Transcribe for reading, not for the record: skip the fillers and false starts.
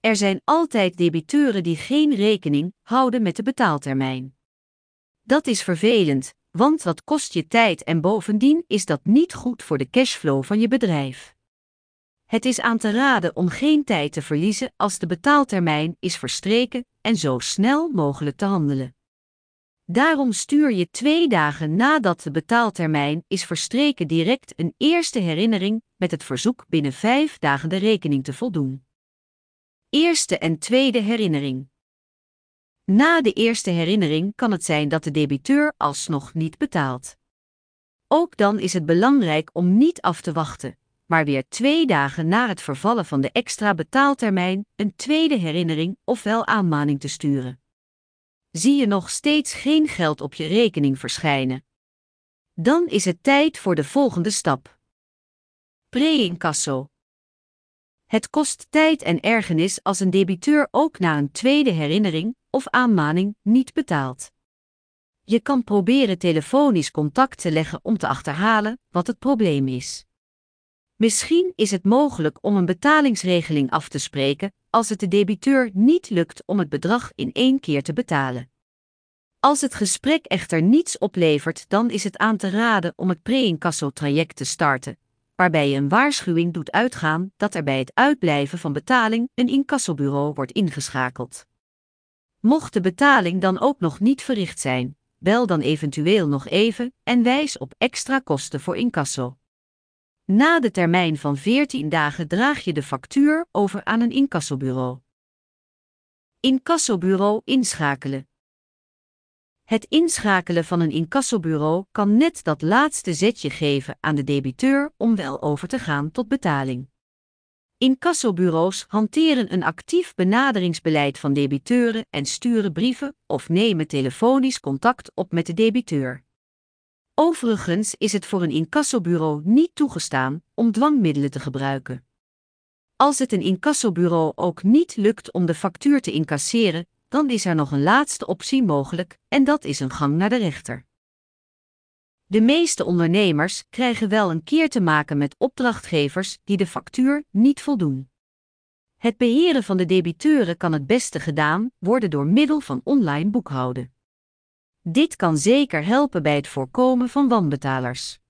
Er zijn altijd debiteuren die geen rekening houden met de betaaltermijn. Dat is vervelend, want dat kost je tijd en bovendien is dat niet goed voor de cashflow van je bedrijf. Het is aan te raden om geen tijd te verliezen als de betaaltermijn is verstreken en zo snel mogelijk te handelen. Daarom stuur je 2 dagen nadat de betaaltermijn is verstreken direct een eerste herinnering met het verzoek binnen 5 dagen de rekening te voldoen. Eerste en tweede herinnering. Na de eerste herinnering kan het zijn dat de debiteur alsnog niet betaalt. Ook dan is het belangrijk om niet af te wachten, maar weer 2 dagen na het vervallen van de extra betaaltermijn een tweede herinnering ofwel aanmaning te sturen. Zie je nog steeds geen geld op je rekening verschijnen? Dan is het tijd voor de volgende stap. Pre-incasso. Het kost tijd en ergernis als een debiteur ook na een tweede herinnering of aanmaning niet betaalt. Je kan proberen telefonisch contact te leggen om te achterhalen wat het probleem is. Misschien is het mogelijk om een betalingsregeling af te spreken als het de debiteur niet lukt om het bedrag in 1 keer te betalen. Als het gesprek echter niets oplevert, dan is het aan te raden om het pre-incasso-traject te starten, waarbij je een waarschuwing doet uitgaan dat er bij het uitblijven van betaling een incassobureau wordt ingeschakeld. Mocht de betaling dan ook nog niet verricht zijn, bel dan eventueel nog even en wijs op extra kosten voor incasso. Na de termijn van 14 dagen draag je de factuur over aan een incassobureau. Incassobureau inschakelen. Het inschakelen van een incassobureau kan net dat laatste zetje geven aan de debiteur om wel over te gaan tot betaling. Incassobureaus hanteren een actief benaderingsbeleid van debiteuren en sturen brieven of nemen telefonisch contact op met de debiteur. Overigens is het voor een incassobureau niet toegestaan om dwangmiddelen te gebruiken. Als het een incassobureau ook niet lukt om de factuur te incasseren, dan is er nog een laatste optie mogelijk en dat is een gang naar de rechter. De meeste ondernemers krijgen wel een keer te maken met opdrachtgevers die de factuur niet voldoen. Het beheren van de debiteuren kan het beste gedaan worden door middel van online boekhouden. Dit kan zeker helpen bij het voorkomen van wanbetalers.